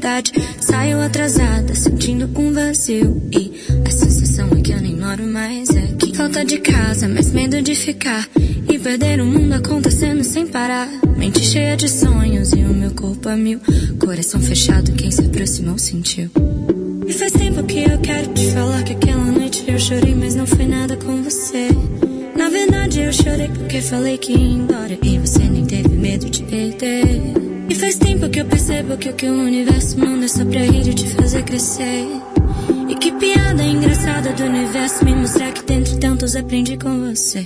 faculdade. Saio atrasada, sentindo um vazio. E a sensação é que eu nem moro mais aqui. Falta de casa, mas medo de ficar e perder o mundo acontecendo sem parar. Mente cheia de sonhos e o meu corpo a mil. Coração fechado, quem se aproximou sentiu. E faz tempo que eu quero te falar que aquela noite eu chorei, mas não foi nada com você. Na verdade eu chorei porque falei que ia embora e você nem teve medo de perder. E faz tempo que eu percebo que o que o universo manda é só pra rir e te fazer crescer. E que piada engraçada do universo me mostrar que dentre tantos aprendi com você.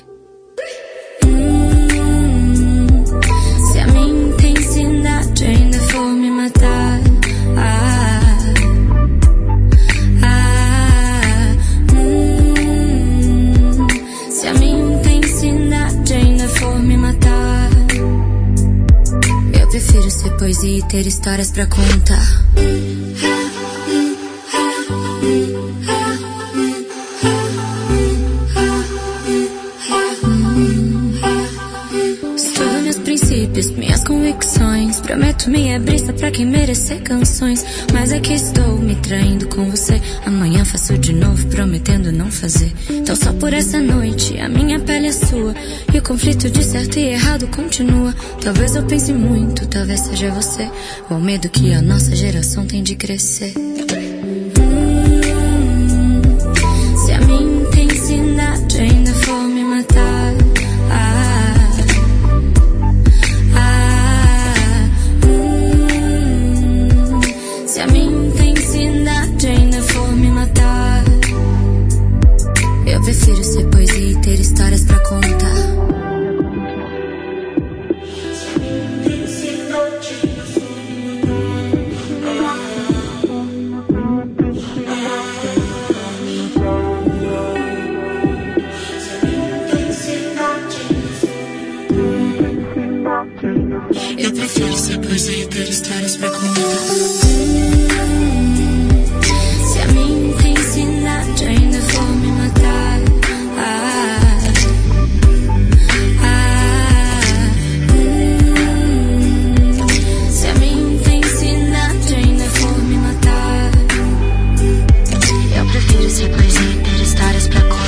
Se a minha intensidade ainda for me matar, se a minha intensidade ainda for me matar, eu prefiro ser poesia e ter histórias pra contar. Estudo meus princípios, minhas convicções. Prometo me abrir só pra quem merecer canções. Mas aqui estou me traindo com você. Amanhã faço de novo, prometendo não fazer. Então só por essa noite a minha pele é sua. E o conflito de certo e errado continua. Talvez eu pense muito, talvez seja você. Ou o medo que a nossa geração tem de crescer. Se a minha intensidade ainda for me matar, se a minha intensidade ainda for me matar, eu prefiro ser poesia e ter histórias pra contar. Eu prefiro ser poesia e ter histórias pra contar. Se a minha intensidade ainda for me matar, se a minha intensidade ainda for me matar, eu prefiro ser poesia e ter histórias pra contar.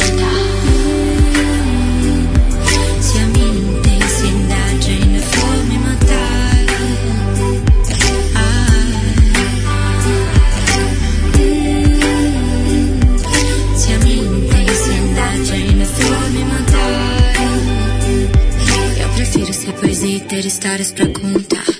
Se a minha intensidade ainda for me matar, se a minha intensidade ainda for me matar, eu prefiro ser poesia e ter histórias pra contar.